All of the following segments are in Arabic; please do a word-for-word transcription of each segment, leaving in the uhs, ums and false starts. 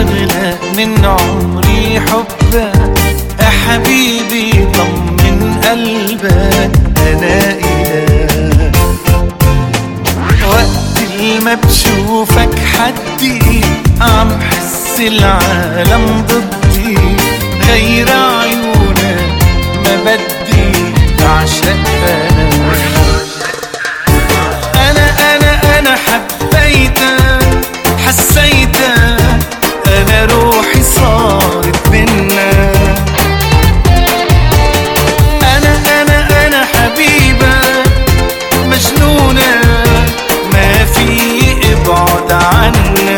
أغلى من عمري حبك يا حبيبي، طمن قلبك أنا إله. وقت ما بشوفك حدي عم حس العالم ضدي، غير عيونك ما بدي بعشق أنا. أنا أنا أنا حبيتك حسيتك، أنا روحي صارت منك. أنا أنا أنا حبيبك مجنونك، ما في ابعد عنك.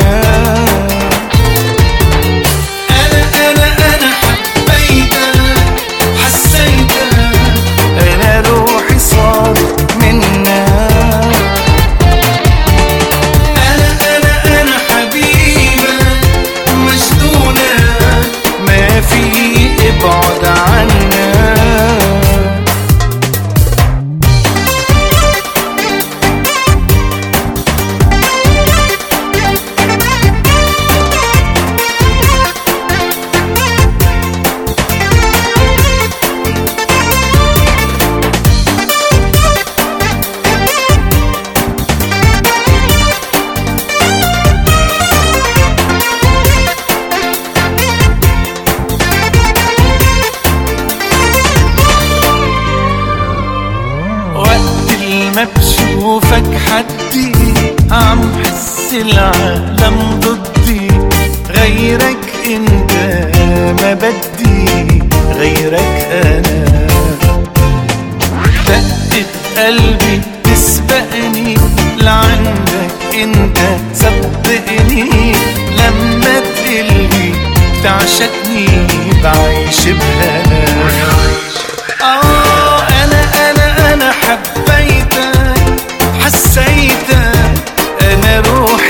أنا أنا أنا حبيتك حسيتك، أنا روحي صارت منك. أنا أنا أنا حبيبك مجنونك، ما في ابعد عنك. ما بشوفك حدي عم حس العالم ضدي، غيرك انت ما بدي، غيرك انا. دقة قلبي تسبقني لعندك انت، صدقني لما تقلي تعشقني بعيش بهنا. آه أنا أنا أنا حبيتك حسيتك، أنا روحي